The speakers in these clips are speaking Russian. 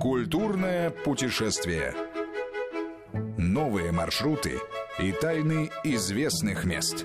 Культурное путешествие. Новые маршруты и тайны известных мест.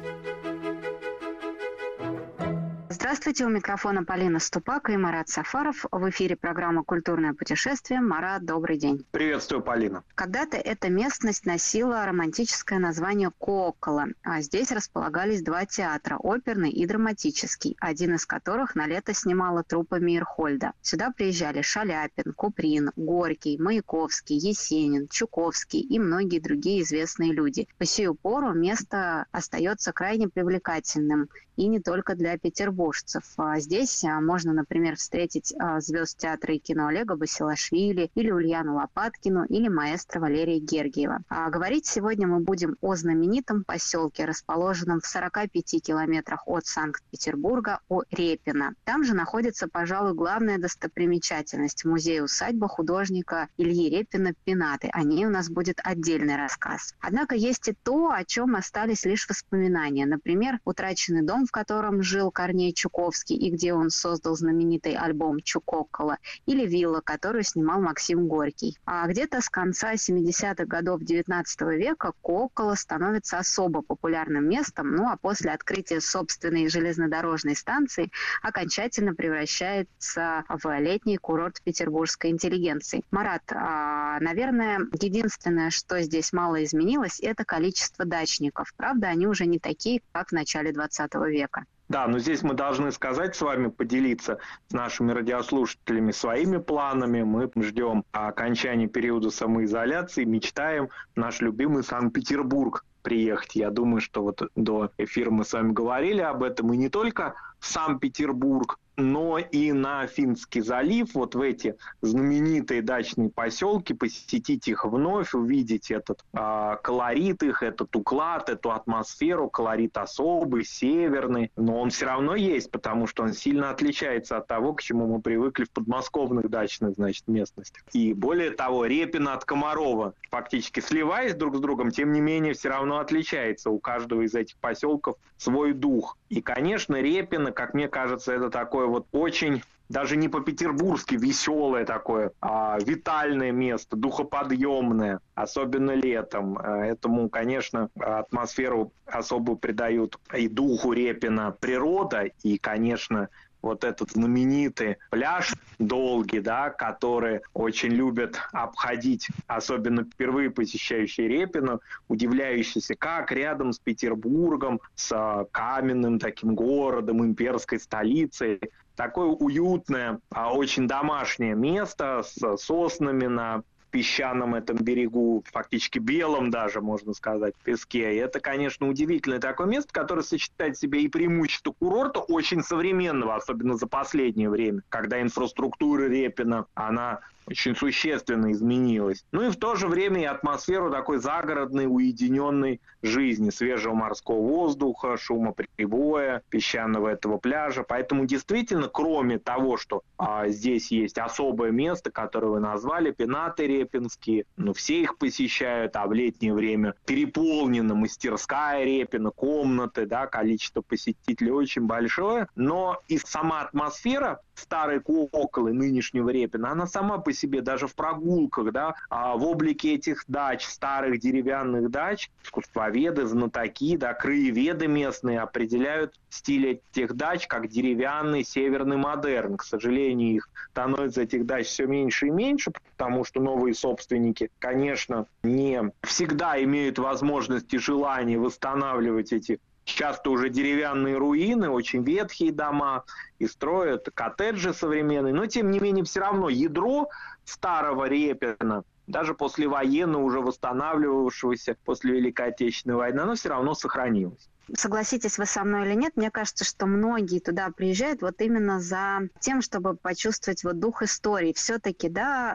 Здравствуйте, у микрофона Полина Ступак и Марат Сафаров. В эфире программа «Культурное путешествие». Марат, добрый день. Приветствую, Полина. Когда-то эта местность носила романтическое название Кооккола, а здесь располагались два театра – оперный и драматический, один из которых на лето снимала труппа Мейерхольда. Сюда приезжали Шаляпин, Куприн, Горький, Маяковский, Есенин, Чуковский и многие другие известные люди. По сию пору место остается крайне привлекательным, и не только для петербуржцев. Здесь можно, например, встретить звезд театра и кино Олега Басилашвили, или Ульяну Лопаткину, или маэстро Валерия Гергиева. Говорить сегодня мы будем о знаменитом поселке, расположенном в 45 километрах от Санкт-Петербурга, о Репино. Там же находится, пожалуй, главная достопримечательность – музей-усадьба художника Ильи Репина «Пенаты». О ней у нас будет отдельный рассказ. Однако есть и то, о чем остались лишь воспоминания. Например, утраченный дом, в котором жил Корней Чуковский и где он создал знаменитый альбом «Чукоккола», или вилла, которую снимал Максим Горький. А где-то с конца 70-х годов XIX века Кооккола становится особо популярным местом, ну а после открытия собственной железнодорожной станции окончательно превращается в летний курорт петербургской интеллигенции. Марат, наверное, единственное, что здесь мало изменилось, это количество дачников. Правда, они уже не такие, как в начале XX века. Да, но здесь мы должны сказать с вами, поделиться с нашими радиослушателями своими планами. Мы ждем окончания периода самоизоляции, мечтаем в наш любимый Санкт-Петербург приехать. Я думаю, что вот до эфира мы с вами говорили об этом. И не только в Санкт-Петербург, но и на Финский залив, вот в эти знаменитые дачные поселки, посетить их вновь, увидеть этот колорит их, этот уклад, эту атмосферу, колорит особый, северный, но он все равно есть, потому что он сильно отличается от того, к чему мы привыкли в подмосковных дачных, местностях. И более того, Репино от Комарова, фактически сливаясь друг с другом, тем не менее все равно отличается. У каждого из этих поселков свой дух. И, конечно, Репино, как мне кажется, это такое вот очень, даже не по-петербургски, веселое такое, витальное место, духоподъемное, особенно летом. Этому, конечно, атмосферу особо придают и духу Репина природа, и, конечно, вот этот знаменитый пляж долгий, да, который очень любят обходить, особенно впервые посещающие Репино, удивляющиеся, как рядом с Петербургом, с каменным таким городом, имперской столицей, такое уютное, очень домашнее место с соснами на песчаном этом берегу, фактически белом даже, можно сказать, песке. И это, конечно, удивительное такое место, которое сочетает в себе и преимущество курорта, очень современного, особенно за последнее время, когда инфраструктура Репина, она очень существенно изменилась. Ну и в то же время и атмосферу такой загородной, уединенной жизни, свежего морского воздуха, шума прибоя, песчаного этого пляжа. Поэтому действительно, кроме того, что здесь есть особое место, которое вы назвали, пенаты репинские, все их посещают, а в летнее время переполнена мастерская Репина, комнаты, да, количество посетителей очень большое, но и сама атмосфера старой Коокколы, нынешнего Репина, она сама по себе даже в прогулках, да, в облике этих дач, старых деревянных дач, искусствоведы, знатоки, да, краеведы местные определяют стиль этих дач как деревянный северный модерн. К сожалению, их становится этих дач все меньше и меньше, потому что новые собственники, конечно, не всегда имеют возможность и желание восстанавливать эти часто уже деревянные руины, очень ветхие дома, и строят коттеджи современные. Но, тем не менее, все равно ядро старого Репина, даже послевоенно уже восстанавливавшегося после Великой Отечественной войны, оно все равно сохранилось. Согласитесь вы со мной или нет, мне кажется, что многие туда приезжают вот именно за тем, чтобы почувствовать вот дух истории. Все-таки,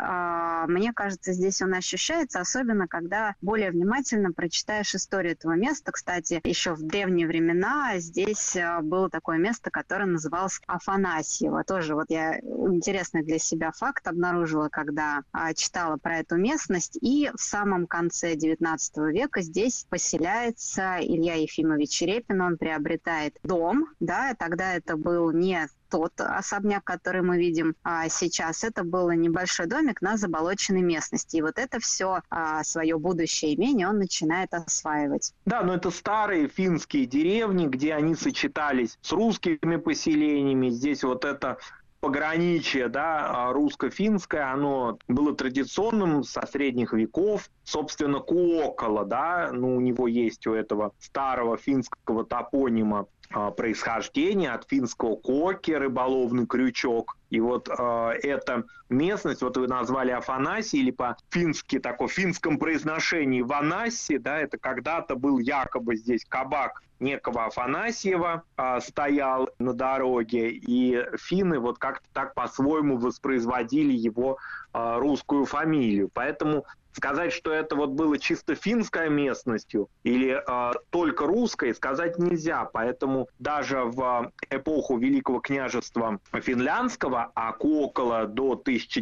да, мне кажется, здесь он ощущается, особенно когда более внимательно прочитаешь историю этого места. Кстати, еще в древние времена здесь было такое место, которое называлось Афанасьево. Тоже вот я интересный для себя факт обнаружила, когда читала про эту местность. И в самом конце XIX века здесь поселяется Илья Ефимович Репин, он приобретает дом, да, тогда это был не тот особняк, который мы видим сейчас. Это был небольшой домик на заболоченной местности. И вот это все свое будущее имение он начинает осваивать. Да, но это старые финские деревни, где они сочетались с русскими поселениями. Здесь вот это пограничье, да, русско-финское, оно было традиционным со средних веков. Собственно, Куоккола, да, у него есть у этого старого финского топонима происхождение от финского коки, рыболовный крючок. И вот эта местность, вот вы назвали Афанасий, или по-фински, в финском произношении Ванасси, да, это когда-то был якобы здесь кабак некого Афанасьева стоял на дороге, и финны вот как-то так по-своему воспроизводили его русскую фамилию. Поэтому сказать, что это вот было чисто финской местностью или только русской, сказать нельзя. Поэтому даже в эпоху Великого княжества Финляндского, а Куоккола до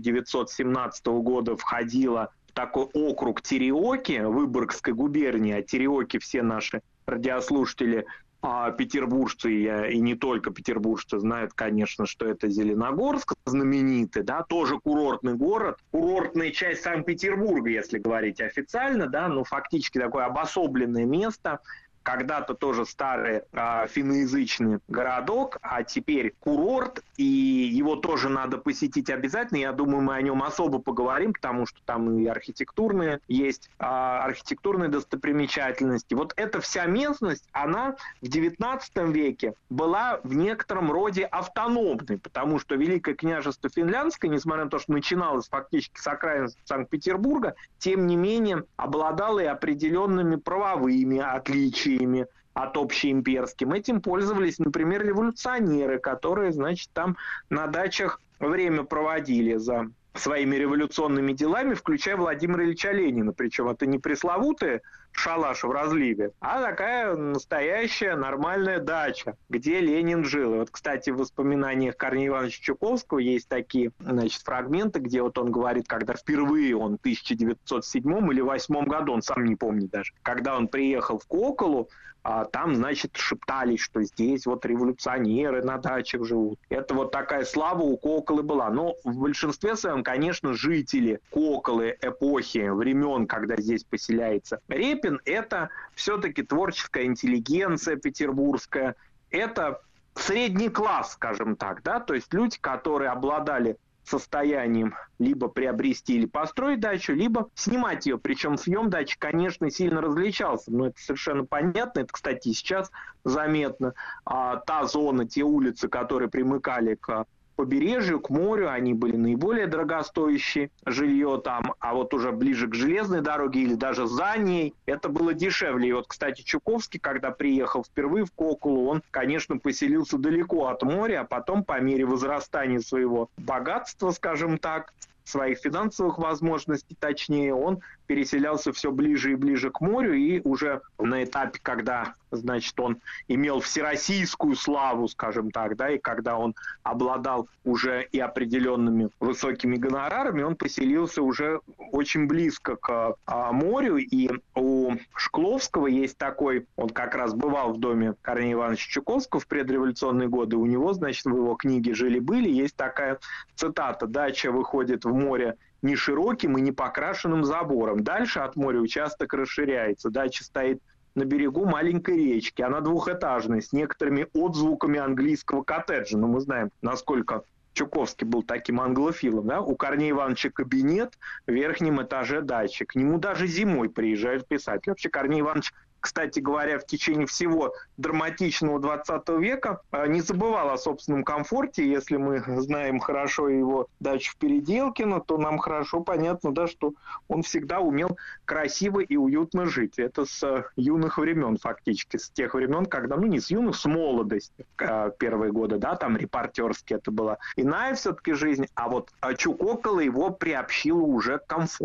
1917 года входила в такой округ Тереоки Выборгской губернии, а Тереоки все наши радиослушатели петербуржцы и не только петербуржцы знают, конечно, что это Зеленогорск знаменитый, да, тоже курортный город, курортная часть Санкт-Петербурга, если говорить официально, да, но фактически такое обособленное место, когда-то тоже старый финноязычный городок, а теперь курорт, и его тоже надо посетить обязательно. Я думаю, мы о нем особо поговорим, потому что там и архитектурные есть, архитектурные достопримечательности. Вот эта вся местность, она в XIX веке была в некотором роде автономной, потому что Великое княжество Финляндское, несмотря на то, что начиналось фактически с окраин Санкт-Петербурга, тем не менее обладало и определенными правовыми отличиями от общеимперским. Этим пользовались, например, революционеры, которые, значит, там на дачах время проводили за своими революционными делами, включая Владимира Ильича Ленина. Причем это не пресловутый шалаш в разливе, а такая настоящая нормальная дача, где Ленин жил. И вот, кстати, в воспоминаниях Корнея Ивановича Чуковского есть такие, значит, фрагменты, где вот он говорит, когда впервые он в 1907 или 1908 году, он сам не помнит даже, когда он приехал в Куокколу, там, значит, шептались, что здесь вот революционеры на дачах живут. Это вот такая слава у Куокколы была. Но в большинстве своем, конечно, жители Куокколы эпохи, времен, когда здесь поселяется Репин, это все-таки творческая интеллигенция петербургская. Это средний класс, скажем так, да, то есть люди, которые обладали состоянием либо приобрести или построить дачу, либо снимать ее. Причем съем дачи, конечно, сильно различался. Но это совершенно понятно. Это, кстати, сейчас заметно. Та зона, те улицы, которые примыкали к побережью, к морю, они были наиболее дорогостоящие, жилье там, а вот уже ближе к железной дороге или даже за ней, это было дешевле. И вот, кстати, Чуковский, когда приехал впервые в Куокколу, он, конечно, поселился далеко от моря, а потом, по мере возрастания своего богатства, скажем так, своих финансовых возможностей, точнее, он переселялся все ближе и ближе к морю, и уже на этапе, когда, значит, он имел всероссийскую славу, скажем так, да, и когда он обладал уже и определенными высокими гонорарами, он поселился уже очень близко к морю, и у Шкловского есть такой, он как раз бывал в доме Корнея Ивановича Чуковского в предреволюционные годы, у него, значит, в его книге «Жили-были» есть такая цитата: «Дача выходит в море не широким и не покрашенным забором. Дальше от моря участок расширяется. Дача стоит на берегу маленькой речки. Она двухэтажная, с некоторыми отзвуками английского коттеджа». Но мы знаем, насколько Чуковский был таким англофилом. Да? У Корнея Ивановича кабинет в верхнем этаже дачи. К нему даже зимой приезжают писатели. Вообще Корней Иванович, кстати говоря, в течение всего драматичного 20 века не забывал о собственном комфорте. Если мы знаем хорошо его дачу в Переделкино, то нам хорошо понятно, да, что он всегда умел красиво и уютно жить. Это с юных времен фактически, с тех времен, когда, ну не с юных, с молодости, первые годы, да, там репортерские это была иная все-таки жизнь, а вот Чукоккола его приобщила уже к комфорту.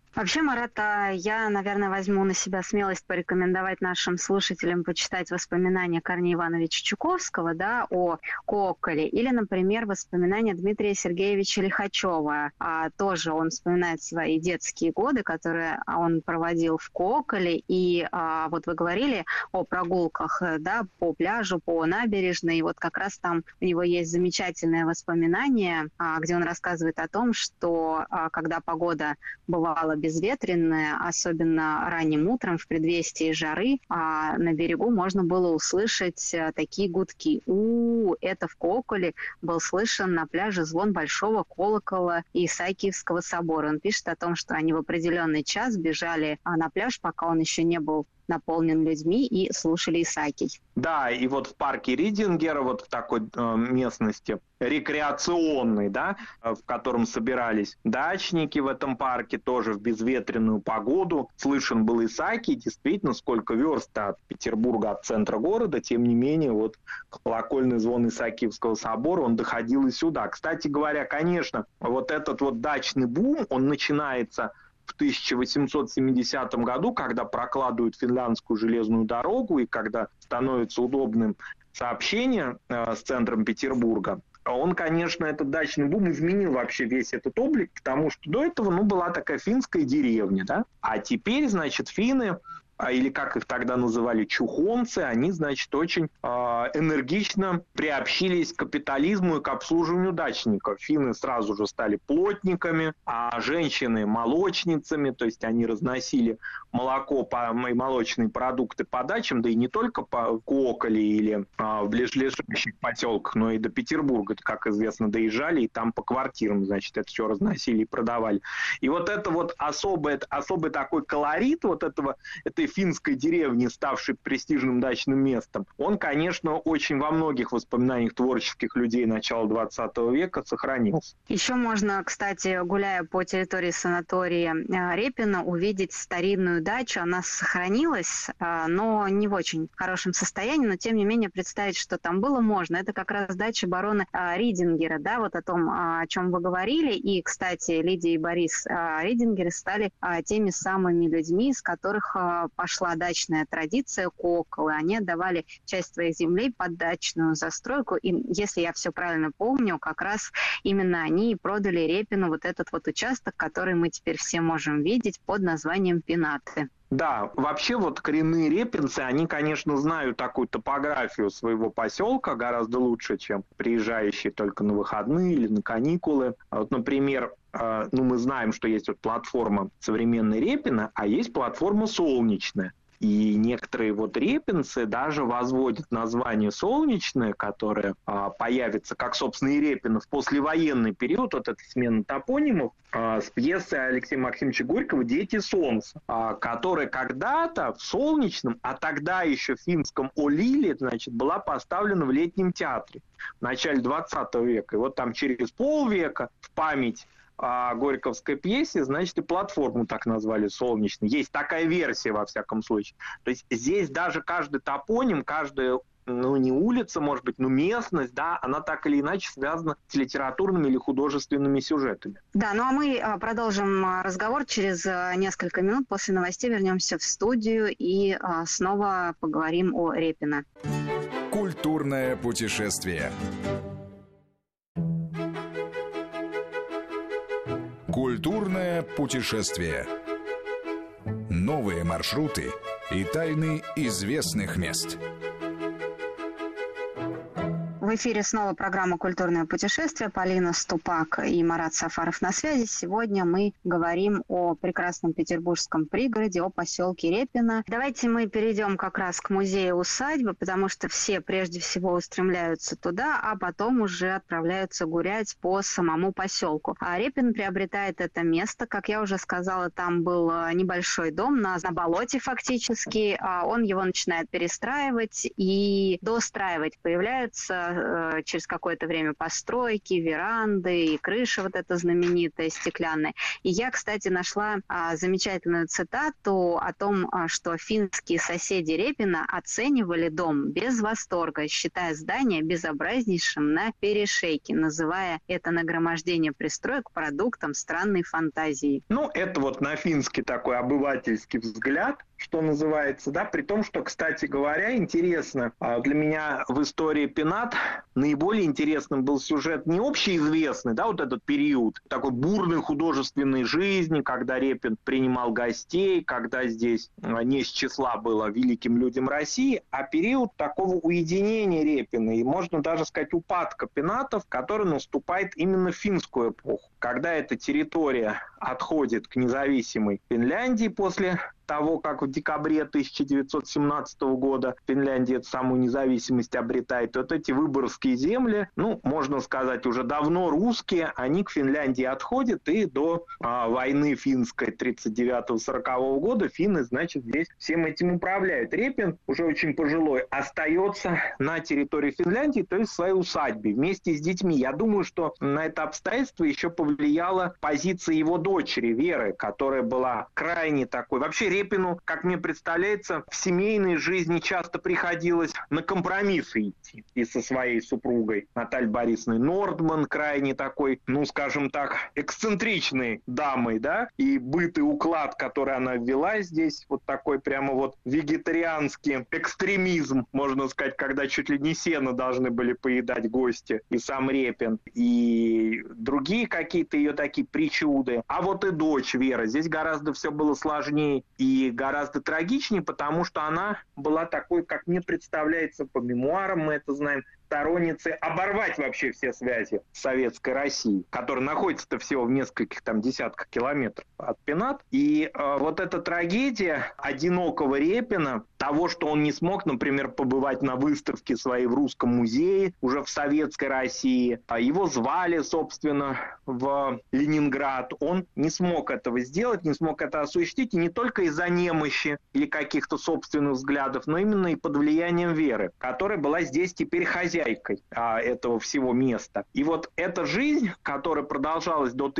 Вообще, Марат, я, наверное, возьму на себя смелость порекомендовать нашим слушателям почитать воспоминания Корнея Ивановича Чуковского, да, о Коколе, или, например, воспоминания Дмитрия Сергеевича Лихачева. Тоже он вспоминает свои детские годы, которые он проводил в Коколе. И вот вы говорили о прогулках, да, по пляжу, по набережной. И вот как раз там у него есть замечательное воспоминание, где он рассказывает о том, что когда погода бывала безветренная, особенно ранним утром в предвестии жары, на берегу можно было услышать такие гудки. Это в Коколе был слышен на пляже звон большого колокола Исаакиевского собора. Он пишет о том, что они в определенный час бежали на пляж, пока он еще не был наполнен людьми, и слушали Исаакий. Да, и вот в парке Ридингера, вот в такой местности рекреационной, да, в котором собирались дачники в этом парке, тоже в безветренную погоду, слышен был Исаакий. Действительно, сколько верст от Петербурга, от центра города, тем не менее, вот колокольный звон Исаакиевского собора, он доходил и сюда. Кстати говоря, конечно, вот этот вот дачный бум, он начинается в 1870 году, когда прокладывают финляндскую железную дорогу и когда становится удобным сообщение с центром Петербурга, он, конечно, этот дачный бум изменил вообще весь этот облик, потому что до этого, была такая финская деревня, да, а теперь, значит, финны, или как их тогда называли, чухонцы, они, значит, очень энергично приобщились к капитализму и к обслуживанию дачников. Финны сразу же стали плотниками, а женщины молочницами, то есть они разносили молоко и молочные продукты по дачам, да и не только по Коколе или в ближайших поселках, но и до Петербурга, как известно, доезжали, и там по квартирам, значит, это все разносили и продавали. И вот это вот особый такой колорит вот этой финской деревни, ставшей престижным дачным местом, он, конечно, очень во многих воспоминаниях творческих людей начала 20 века сохранился. Еще можно, кстати, гуляя по территории санатория Репино, увидеть старинную дачу. Она сохранилась, но не в очень хорошем состоянии, но тем не менее представить, что там было, можно. Это как раз дача барона Ридингера, да, вот о том, о чем вы говорили. И, кстати, Лидия и Борис Ридингеры стали теми самыми людьми, с которых пошла дачная традиция Коколы. Они отдавали часть своих землей под дачную застройку. И, если я все правильно помню, как раз именно они продали Репину вот этот вот участок, который мы теперь все можем видеть под названием Пенаты. Да, вообще вот коренные репинцы, они, конечно, знают такую топографию своего поселка гораздо лучше, чем приезжающие только на выходные или на каникулы. Вот, например, мы знаем, что есть вот платформа современной Репино, а есть платформа Солнечная. И некоторые вот репинцы даже возводят название «Солнечное», которое появится, как, собственно, и Репино в послевоенный период, вот эта смена топонимов, с пьесы Алексея Максимовича Горького «Дети солнца», которая когда-то в Солнечном, а тогда еще в финском О-Лиле, значит, была поставлена в Летнем театре в начале 20 века. И вот там через полвека в память о горьковской пьесе, значит, и платформу так назвали «Солнечной». Есть такая версия, во всяком случае. То есть здесь даже каждый топоним, каждая, не улица, может быть, но местность, да, она так или иначе связана с литературными или художественными сюжетами. Да, ну а мы продолжим разговор через несколько минут. После новостей вернемся в студию и снова поговорим о Репино. Культурное путешествие. Культурное путешествие. Новые маршруты и тайны известных мест. В эфире снова программа «Культурное путешествие». Полина Ступак и Марат Сафаров на связи. Сегодня мы говорим о прекрасном петербургском пригороде, о поселке Репино. Давайте мы перейдем как раз к музею-усадьбы, потому что все прежде всего устремляются туда, а потом уже отправляются гулять по самому поселку. А Репино приобретает это место. Как я уже сказала, там был небольшой дом на болоте фактически. Он его начинает перестраивать и достраивать. Появляются через какое-то время постройки, веранды и крыша вот эта знаменитая стеклянная. И я, кстати, нашла замечательную цитату о том, что финские соседи Репина оценивали дом без восторга, считая здание безобразнейшим на перешейке, называя это нагромождение пристроек продуктом странной фантазии. Ну, это вот на финский такой обывательский взгляд, что называется, да, при том, что, кстати говоря, интересно, для меня в истории Пенат наиболее интересным был сюжет не общеизвестный, да, вот этот период такой бурной художественной жизни, когда Репин принимал гостей, когда здесь не с числа было великим людям России, а период такого уединения Репина и, можно даже сказать, упадка пенатов, который наступает именно в финскую эпоху, когда эта территория отходит к независимой Финляндии после того, как в декабре 1917 года Финляндия эту самую независимость обретает. Вот эти выборгские земли, ну, можно сказать, уже давно русские, они к Финляндии отходят, и до войны финской 1939-1940 года финны, значит, здесь всем этим управляют. Репин, уже очень пожилой, остается на территории Финляндии, то есть в своей усадьбе, вместе с детьми. Я думаю, что на это обстоятельство еще повлияла позиция его дочери Веры, которая была крайне такой. Вообще Репину, как мне представляется, в семейной жизни часто приходилось на компромиссы идти и со своей супругой Натальей Борисовной Нордман, крайне такой, ну, скажем так, эксцентричной дамой, да, и быт и уклад, который она ввела здесь, вот такой прямо вот вегетарианский экстремизм, можно сказать, когда чуть ли не сено должны были поедать гости, и сам Репин, и другие какие-то ее такие причуды. А вот и дочь Вера, здесь гораздо все было сложнее и гораздо трагичнее, потому что она была такой, как мне представляется по мемуарам, мы это знаем, сторонницей оборвать вообще все связи с Советской Россией, которая находится-то всего в нескольких там десятках километров от Пенат. И вот эта трагедия одинокого Репина, того, что он не смог, например, побывать на выставке своей в Русском музее, уже в Советской России. Его звали, собственно, в Ленинград. Он не смог этого сделать, не смог это осуществить, и не только из-за немощи или каких-то собственных взглядов, но именно и под влиянием Веры, которая была здесь теперь хозяйкой этого всего места. И вот эта жизнь, которая продолжалась до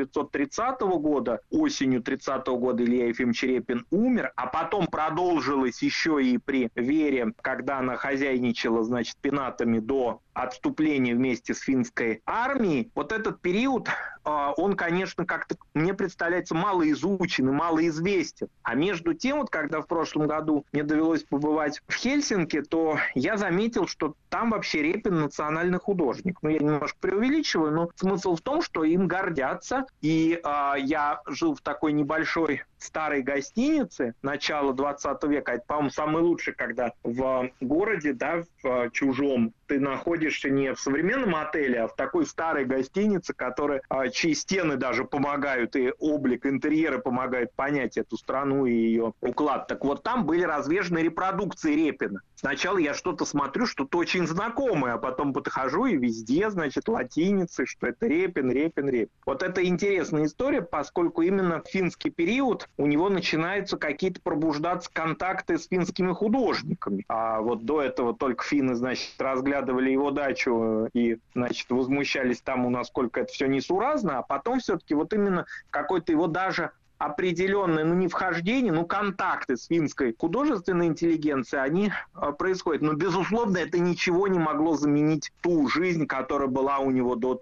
1930 года, осенью 30 года Илья Ефимович Репин умер, а потом продолжилась еще и при Вере, когда она хозяйничала, значит, пенатами до отступления вместе с финской армией. Вот этот период, он, конечно, как-то, мне представляется, мало изучен и мало известен. А между тем, вот когда в прошлом году мне довелось побывать в Хельсинки, то я заметил, что там вообще Репин национальный художник. Ну, я немножко преувеличиваю, но смысл в том, что им гордятся. И я жил в такой небольшой старой гостинице начала 20 века. Это, по-моему, самый лучший, когда в городе, да, в чужом, ты находишься не в современном отеле, а в такой старой гостинице, чьи стены даже помогают, и облик интерьера помогает понять эту страну и ее уклад. Так вот, там были развешаны репродукции Репина. Сначала я что-то смотрю, что-то очень знакомое, а потом подхожу, и везде, значит, латиницы, что это Репин, Репин, Репин. Вот это интересная история, поскольку именно в финский период у него начинаются какие-то пробуждаться контакты с финскими художниками. А вот до этого только финны, значит, разглядывали его дачу и, значит, возмущались тому, насколько это все несуразно, а потом все-таки вот именно какой-то его даже определенное, не вхождение, контакты с финской художественной интеллигенцией, они происходят. Но, безусловно, это ничего не могло заменить ту жизнь, которая была у него до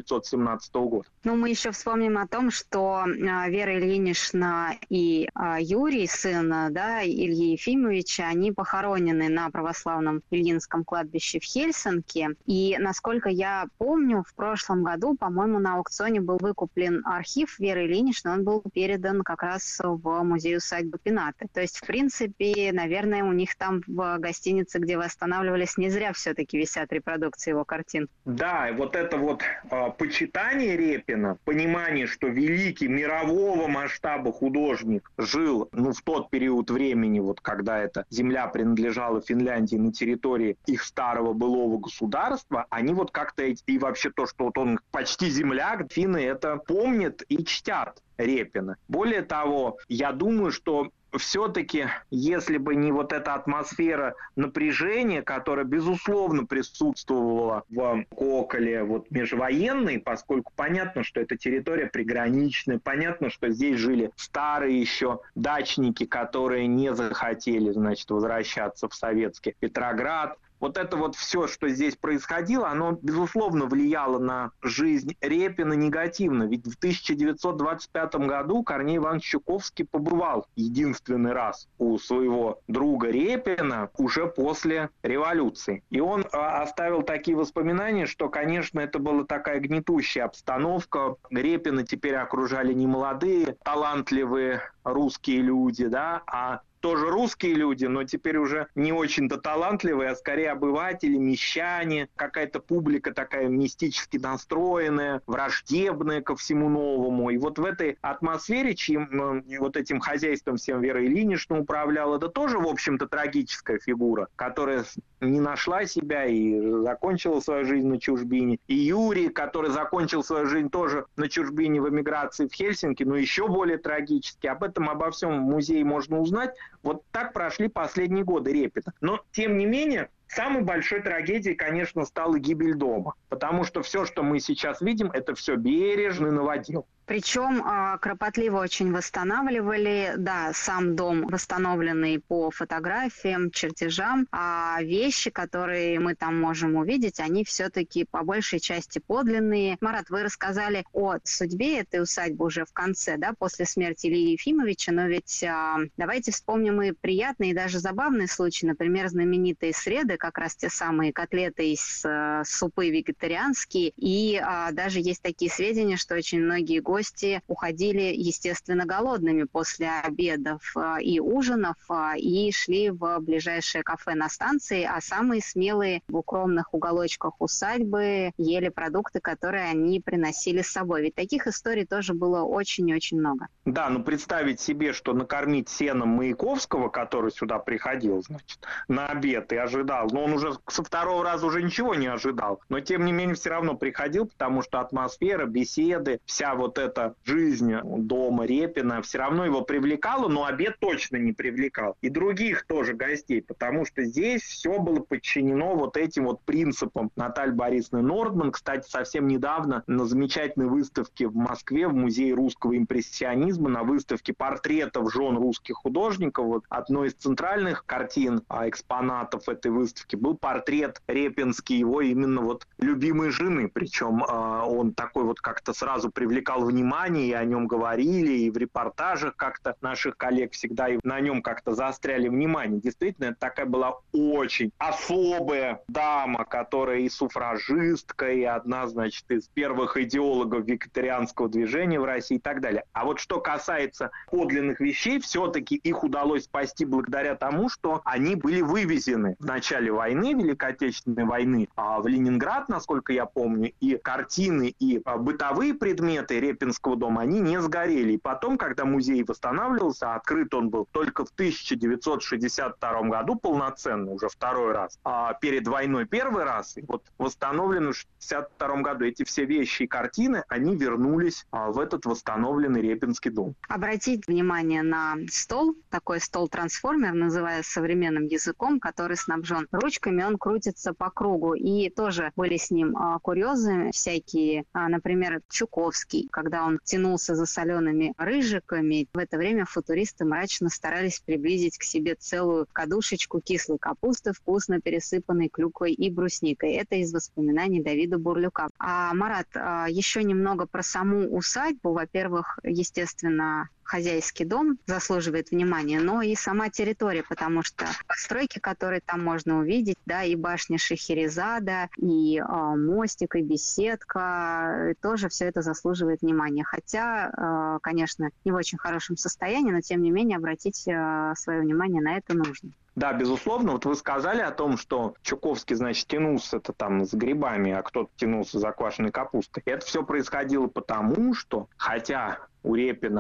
1917 года. Мы еще вспомним о том, что Вера Ильинична и Юрий, сын Ильи Ефимовича, они похоронены на православном Ильинском кладбище в Хельсинки. И, насколько я помню, в прошлом году, по-моему, на аукционе был выкуплен архив Веры Ильиничны, он был передан как раз в музей-усадьбы Пенаты. То есть, в принципе, наверное, у них там в гостинице, где вы останавливались, не зря все-таки висят репродукции его картин. Да, вот это вот почитание Репина, понимание, что великий мирового масштаба художник жил, в тот период времени, вот когда эта земля принадлежала Финляндии на территории их старого былого государства, они вот как-то, и вообще то, что вот он почти земляк, финны это помнят и чтят Репина. Более того, я думаю, что все-таки, если бы не вот эта атмосфера напряжения, которая, безусловно, присутствовала в Коколе вот межвоенной, поскольку понятно, что это территория приграничная, понятно, что здесь жили старые еще дачники, которые не захотели, значит, возвращаться в советский Петроград. Вот это вот все, что здесь происходило, оно, безусловно, влияло на жизнь Репина негативно. Ведь в 1925 году Корней Иванович Чуковский побывал единственный раз у своего друга Репина уже после революции. И он оставил такие воспоминания, что, конечно, это была такая гнетущая обстановка. Репина теперь окружали не молодые, талантливые русские люди, да, а тоже русские люди, но теперь уже не очень-то талантливые, а скорее обыватели, мещане, какая-то публика такая мистически настроенная, враждебная ко всему новому. И вот в этой атмосфере, чьим вот этим хозяйством всем Вера Ильинична управляла, да тоже, в общем-то, трагическая фигура, которая не нашла себя и закончила свою жизнь на чужбине. И Юрий, который закончил свою жизнь тоже на чужбине в эмиграции в Хельсинки, но еще более трагически. Об этом, обо всем в музее можно узнать. Вот так прошли последние годы Репина. Но, тем не менее, самой большой трагедией, конечно, стала гибель дома. Потому что все, что мы сейчас видим, это все бережный новодел. Причем кропотливо очень восстанавливали, да, сам дом, восстановленный по фотографиям, чертежам, а вещи, которые мы там можем увидеть, они все-таки по большей части подлинные. Марат, вы рассказали о судьбе этой усадьбы уже в конце, да, после смерти Ильи Ефимовича, но ведь давайте вспомним и приятные, и даже забавные случаи, например, знаменитые среды, как раз те самые котлеты из супы вегетарианские, и даже есть такие сведения, что очень многие гости уходили, естественно, голодными после обедов и ужинов и шли в ближайшее кафе на станции, а самые смелые в укромных уголочках усадьбы ели продукты, которые они приносили с собой. Ведь таких историй тоже было очень-очень много. Да, ну представить себе, что накормить сеном Маяковского, который сюда приходил, значит, на обед и ожидал, но он уже со второго раза уже ничего не ожидал, но тем не менее все равно приходил, потому что атмосфера, беседы, вся вот эта жизнь дома Репина все равно его привлекала, но обед точно не привлекал. И других тоже гостей, потому что здесь все было подчинено вот этим вот принципам Натальи Борисовны Нордман. Кстати, совсем недавно на замечательной выставке в Москве в Музее русского импрессионизма, на выставке портретов жен русских художников, вот одной из центральных картин, экспонатов этой выставки был портрет репинский его именно вот любимой жены. Причем он такой вот как-то сразу привлекал внимание, и о нем говорили, и в репортажах как-то наших коллег всегда и на нем как-то заостряли внимание. Действительно, это такая была очень особая дама, которая и суфражистка, и одна, значит, из первых идеологов вегетарианского движения в России и так далее. А вот что касается подлинных вещей, все-таки их удалось спасти благодаря тому, что они были вывезены в начале войны, Великой Отечественной войны, в Ленинград, насколько я помню, и картины, и бытовые предметы Репинского дома, они не сгорели. И потом, когда музей восстанавливался, открыт он был только в 1962 году полноценно, уже второй раз, а перед войной первый раз, и вот восстановлен в 1962 году. Эти все вещи и картины, они вернулись в этот восстановленный Репинский дом. Обратите внимание на стол, такой стол-трансформер, называя современным языком, который снабжен ручками, он крутится по кругу. И тоже были с ним курьезы всякие, например, Чуковский, когда он тянулся за солеными рыжиками. В это время футуристы мрачно старались приблизить к себе целую кадушечку кислой капусты, вкусно пересыпанной клюквой и брусникой. Это из воспоминаний Давида Бурлюка. А, Марат, еще немного про саму усадьбу. Во-первых, естественно, хозяйский дом заслуживает внимания, но и сама территория, потому что постройки, которые там можно увидеть, да, и башня Шахерезада, и мостик, и беседка, тоже все это заслуживает внимания. Хотя, конечно, не в очень хорошем состоянии, но тем не менее обратить свое внимание на это нужно. Да, безусловно. Вот вы сказали о том, что Чуковский, значит, тянулся-то там с грибами, а кто-то тянулся за квашеной капустой. Это все происходило потому, что, хотя у Репина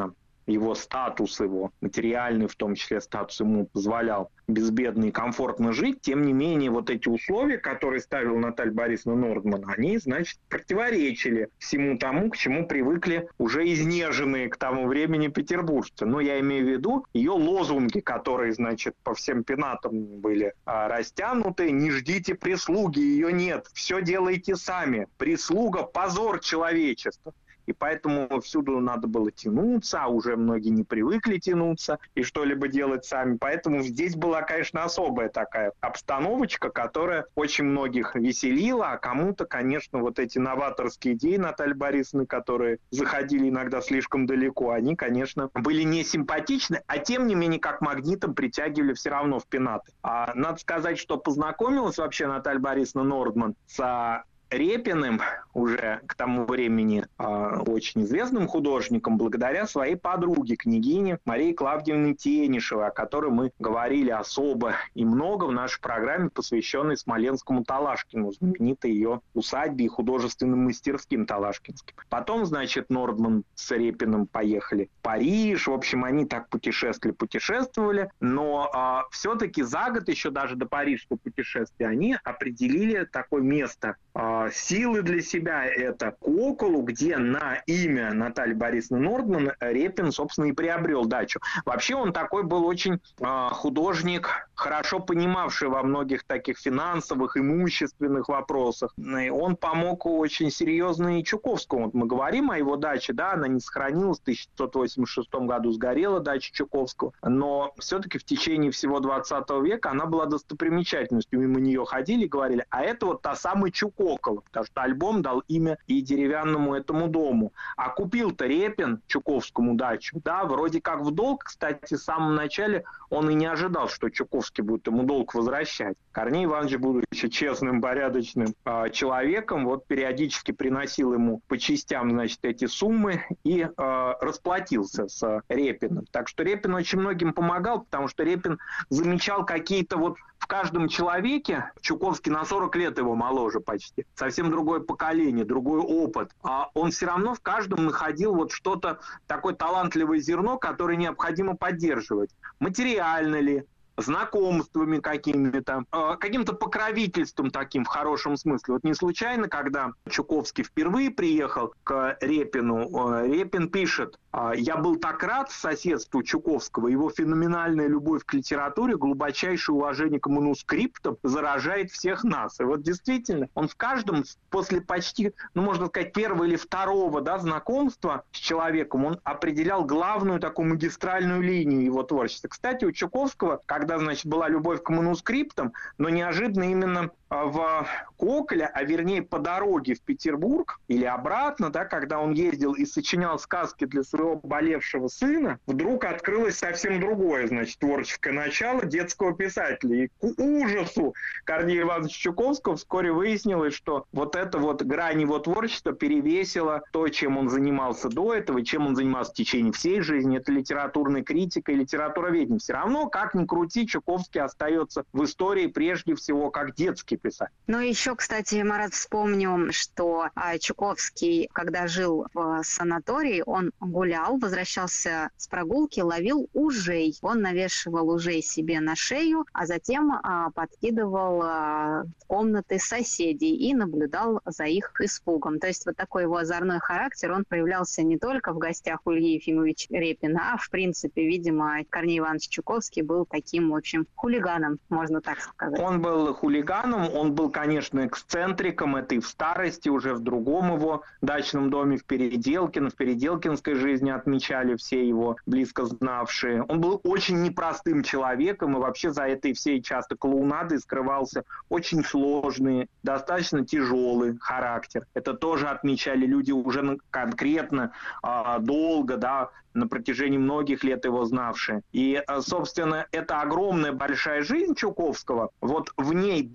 его статус, его материальный, в том числе статус, ему позволял безбедно и комфортно жить, тем не менее вот эти условия, которые ставила Наталья Борисовна Нордман, они, значит, противоречили всему тому, к чему привыкли уже изнеженные к тому времени петербуржцы. Но я имею в виду ее лозунги, которые, значит, по всем пенатам были растянуты. Не ждите прислуги, ее нет. Все делайте сами. Прислуга – позор человечества. И поэтому всюду надо было тянуться, а уже многие не привыкли тянуться и что-либо делать сами. Поэтому здесь была, конечно, особая такая обстановочка, которая очень многих веселила, а кому-то, конечно, вот эти новаторские идеи Натальи Борисовны, которые заходили иногда слишком далеко, они, конечно, были не симпатичны, а тем не менее, как магнитом притягивали все равно в пенаты. Надо сказать, что познакомилась вообще Наталья Борисовна Нордман с Репиным, уже к тому времени очень известным художником, благодаря своей подруге, княгине Марии Клавдиевне Тенишевой, о которой мы говорили особо и много в нашей программе, посвященной Смоленскому Талашкину, знаменитой ее усадьбе и художественным мастерским Талашкинским. Потом, значит, Нордман с Репиным поехали в Париж. В общем, они так путешествовали, но все-таки за год, еще даже до парижского путешествия, они определили такое место силы для себя, это Коколу, где на имя Натальи Борисовны Нордман Репин, собственно, и приобрел дачу. Вообще он такой был очень художник, хорошо понимавший во многих таких финансовых, имущественных вопросах. И он помог очень серьезно и Чуковскому. Вот мы говорим о его даче, да, она не сохранилась, в 1786 году сгорела дача Чуковского, но все-таки в течение всего 20 века она была достопримечательностью. Мимо нее ходили и говорили, а это вот та самая Чукокола, потому что альбом дал имя и деревянному этому дому. А купил-то Репин Чуковскому дачу, да, вроде как в долг. Кстати, в самом начале он и не ожидал, что Чуковский будет ему долг возвращать. Корней Иванович, будучи честным, порядочным человеком, вот периодически приносил ему по частям, значит, эти суммы и расплатился с Репиным. Так что Репин очень многим помогал, потому что Репин замечал какие-то вот в каждом человеке, Чуковский на 40 лет его моложе почти, совсем другое поколение, другой опыт, а он все равно в каждом находил вот что-то, такое талантливое зерно, которое необходимо поддерживать. Материально ли, знакомствами какими-то, каким-то покровительством таким в хорошем смысле. Вот не случайно, когда Чуковский впервые приехал к Репину, Репин пишет: «Я был так рад соседству Чуковского, его феноменальная любовь к литературе, глубочайшее уважение к манускриптам заражает всех нас». И вот действительно, он в каждом, после почти, можно сказать, первого или второго, да, знакомства с человеком, он определял главную такую магистральную линию его творчества. Кстати, у Чуковского, когда, значит, была любовь к манускриптам, но неожиданно именно в Коколе, а вернее по дороге в Петербург или обратно, да, когда он ездил и сочинял сказки для своего болевшего сына, вдруг открылось совсем другое, значит, творческое начало детского писателя. И к ужасу Корнея Ивановича Чуковского вскоре выяснилось, что вот эта вот грань его творчества перевесила то, чем он занимался до этого, и чем он занимался в течение всей жизни. Это литературная критика и литературоведение. Все равно, как ни крути, Чуковский остается в истории прежде всего как детский писатель. Ну, еще, кстати, Марат, вспомню, что Чуковский, когда жил в санатории, он гулял, возвращался с прогулки, ловил ужей. Он навешивал ужей себе на шею, а затем подкидывал в комнаты соседей и наблюдал за их испугом. То есть вот такой его озорной характер, он проявлялся не только в гостях у Ильи Ефимовича Репина, а в принципе, видимо, Корней Иванович Чуковский был таким, в общем, хулиганом, можно так сказать. Он был хулиганом, он был, конечно, эксцентриком, это и в старости, уже в другом его дачном доме в Переделкино, в переделкинской жизни отмечали все его близко знавшие. Он был очень непростым человеком, и вообще за этой всей часто клоунадой скрывался очень сложный, достаточно тяжелый характер. Это тоже отмечали люди уже конкретно долго, да, на протяжении многих лет его знавшие. И, собственно, эта огромная большая жизнь Чуковского, вот в ней дальше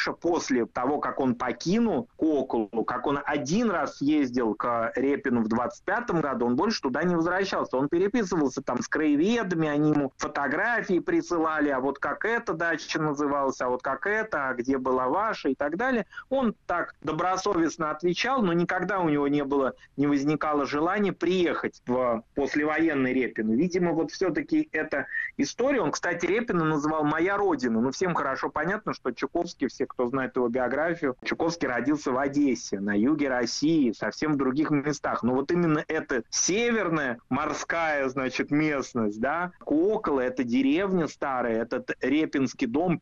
Саша после того, как он покинул Коколу, как он один раз ездил к Репину в 25-м году, он больше туда не возвращался. Он переписывался там с краеведами, они ему фотографии присылали, а вот как эта дача называлась, а вот как это, а где была ваша и так далее. Он так добросовестно отвечал, но никогда у него не возникало желания приехать в послевоенный Репин. Видимо, вот все-таки эта история, он, кстати, Репина называл «моя родина». Ну, всем хорошо понятно, что Чуковский, все, кто знает его биографию, Чуковский родился в Одессе, на юге России, совсем в других местах. Но вот именно эта северная морская, значит, местность, да, Кокола, это деревня старая, этот Репинский дом,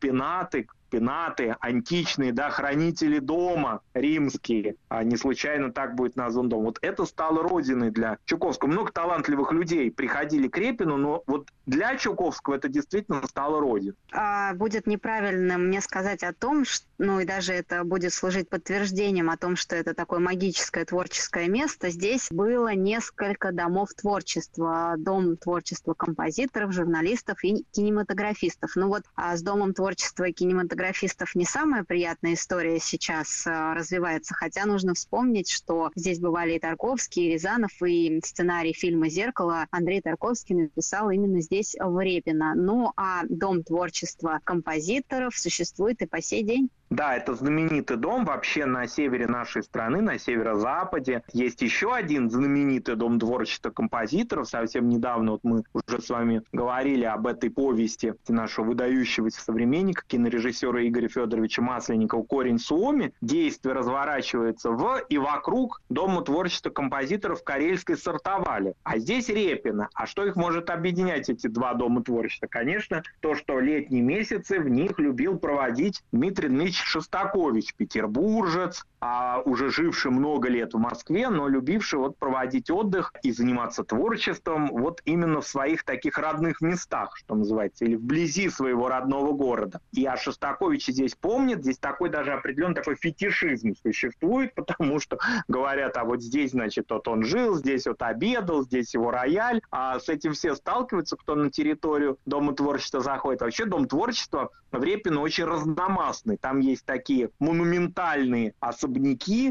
пенаты, античные, да, хранители дома римские, а не случайно так будет назван дом. Вот это стало родиной для Чуковского. Много талантливых людей приходили к Репину, но вот для Чуковского это действительно стало родиной. Будет неправильно мне сказать о том, что, ну и даже это будет служить подтверждением о том, что это такое магическое творческое место. Здесь было несколько домов творчества. Дом творчества композиторов, журналистов и кинематографистов. Ну вот с домом творчества и кинематографистов не самая приятная история сейчас развивается, хотя нужно вспомнить, что здесь бывали и Тарковский, и Рязанов, и сценарий фильма «Зеркало» Андрей Тарковский написал именно здесь, в Репино. Ну а дом творчества композиторов существует и по сей день. Да, это знаменитый дом вообще на севере нашей страны, на северо-западе. Есть еще один знаменитый дом творчества композиторов. Совсем недавно вот мы уже с вами говорили об этой повести нашего выдающегося современника, кинорежиссера Игоря Федоровича Масленникова «Корень Суоми». Действие разворачивается в и вокруг Дома творчества композиторов Карельской Сартовали. А здесь Репино. А что их может объединять, эти два дома творчества? Конечно, то, что летние месяцы в них любил проводить Дмитрий Дмитриевич Шостакович, петербуржец, уже живший много лет в Москве, но любивший вот проводить отдых и заниматься творчеством вот именно в своих таких родных местах, что называется, или вблизи своего родного города. И о Шостаковиче здесь помнят, здесь такой даже определенный такой фетишизм существует, потому что говорят, а вот здесь, значит, вот он жил, здесь вот обедал, здесь его рояль, а с этим все сталкиваются, кто на территорию Дома творчества заходит. Вообще Дом творчества в Репино очень разномастный, там есть такие монументальные особняки,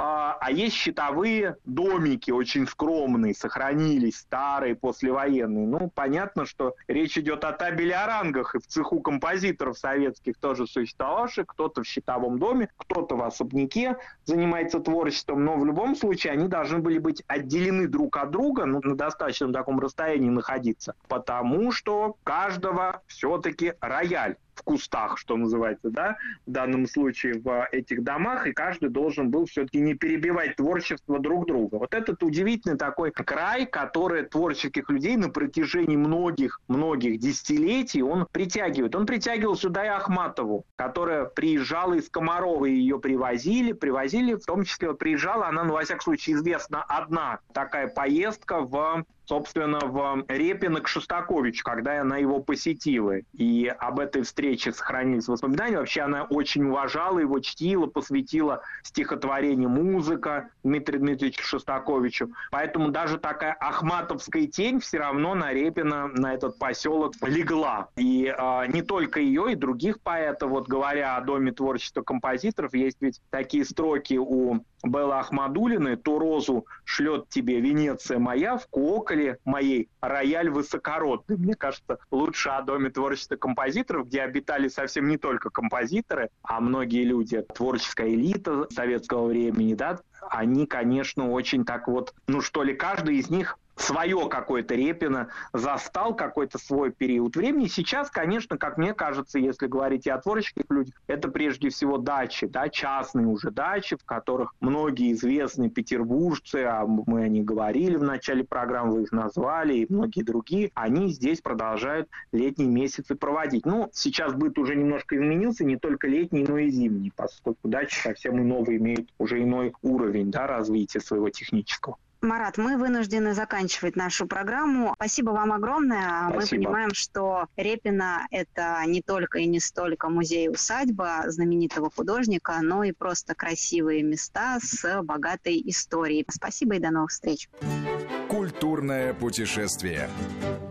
а есть щитовые домики, очень скромные, сохранились, старые, послевоенные. Ну, понятно, что речь идет о табеле о рангах, и в цеху композиторов советских тоже существовавших, кто-то в щитовом доме, кто-то в особняке занимается творчеством, но в любом случае они должны были быть отделены друг от друга, ну, на достаточном таком расстоянии находиться, потому что у каждого все-таки рояль в кустах, что называется, да, в данном случае в этих домах, и каждый должен был все-таки не перебивать творчество друг друга. Вот этот удивительный такой край, который творческих людей на протяжении многих десятилетий он притягивает. Он притягивал сюда и Ахматову, которая приезжала из Комарова, и ее привозили, в том числе вот приезжала она, ну, во всяком случае, известна одна такая поездка собственно, в Репино к Шостаковичу, когда она его посетила. И об этой встрече сохранились воспоминания. Вообще она очень уважала его, чтила, посвятила стихотворение «Музыка» Дмитрию Дмитриевичу Шостаковичу. Поэтому даже такая ахматовская тень все равно на Репино, на этот поселок легла. И не только ее, и других поэтов. Вот говоря о Доме творчества композиторов, есть ведь такие строки у Беллы Ахмадулиной: «Ту розу шлет тебе Венеция моя, в Коколе моей рояль высокородный». Мне кажется, лучше о Доме творчества композиторов, где обитали совсем не только композиторы, а многие люди, творческая элита советского времени, да, они, конечно, очень так вот, ну что ли, каждый из них свое какое-то Репино застал, какой-то свой период времени. Сейчас, конечно, как мне кажется, если говорить и о творческих людях, это прежде всего дачи, да, частные уже дачи, в которых многие известные петербуржцы, а мы о них говорили в начале программы, вы их назвали, и многие другие, они здесь продолжают летние месяцы проводить. Ну, сейчас быт уже немножко изменился, не только летний, но и зимний, поскольку дачи совсем иного имеют уже иной уровень, да, развития своего технического. Марат, мы вынуждены заканчивать нашу программу. Спасибо вам огромное. Спасибо. Мы понимаем, что Репино – это не только и не столько музей-усадьба знаменитого художника, но и просто красивые места с богатой историей. Спасибо и до новых встреч. Культурное путешествие.